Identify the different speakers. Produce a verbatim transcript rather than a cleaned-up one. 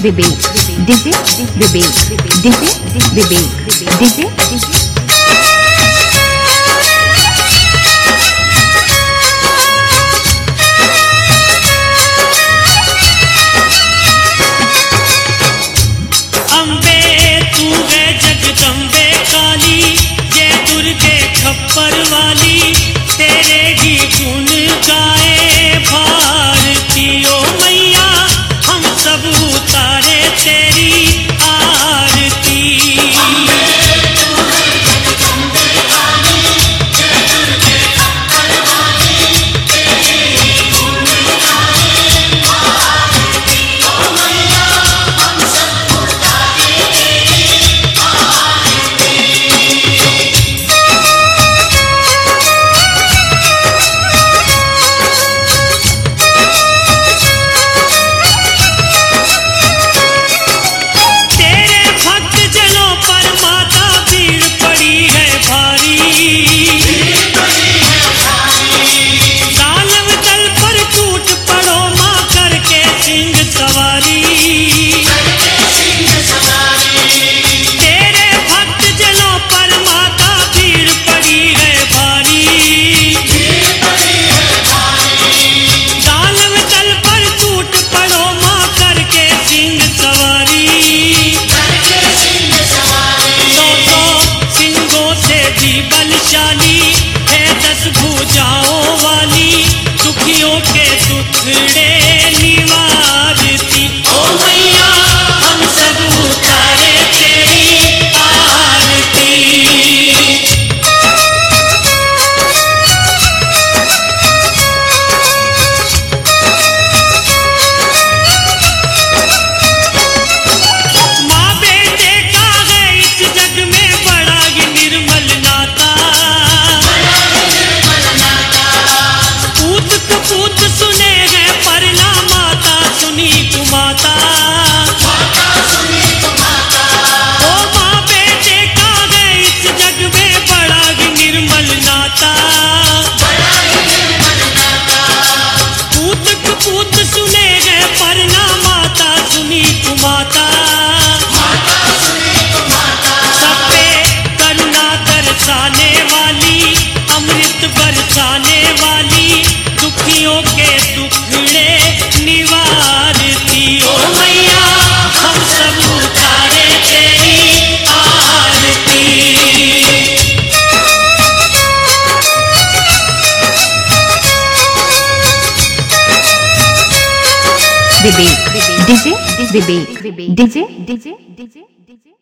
Speaker 1: विवेक DJ Vivek DJ Vivek DJ
Speaker 2: Ambe तू है जगदम्बे काली, जय दुर्गे खप्पर वाली, तेरे ही गुण गाए भारती। ओ मैया हम सब उतारे तेरी आरती। बलशाली है दस भुजाओं वाली, दुखियों के दुखड़े निवारती। ओ मैया हम सब उतारे तेरी आरती। माँ बेटे का है इस जग में बड़ा ही निर्मल नाता, पूत कपूत सुने हैं परना माता सुनी कुमाता। ओ माँ बेटे का है इस जग में बड़ा ही निर्मल नाता, पूत कपूत सुने हैं परना माता सुनी कुमाता। सब पे करुणा दर्शाने वाली, अमृत बरसाने वाली, दुखियों के दुखड़े निवारती। ओ मैया हम सब उतारे तेरी आरती।
Speaker 1: Vivek DJ Vivek DJ DJ DJ DJ